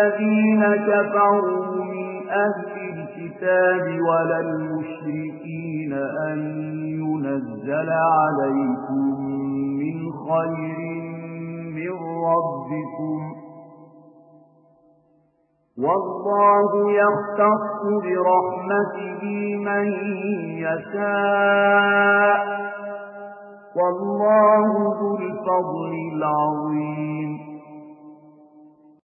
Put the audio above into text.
الذين كفروا من أهل الكتاب ولا المشركين أن ينزل عليكم من خير من ربكم والله يختص برحمته من يشاء والله ذو الفضل العظيم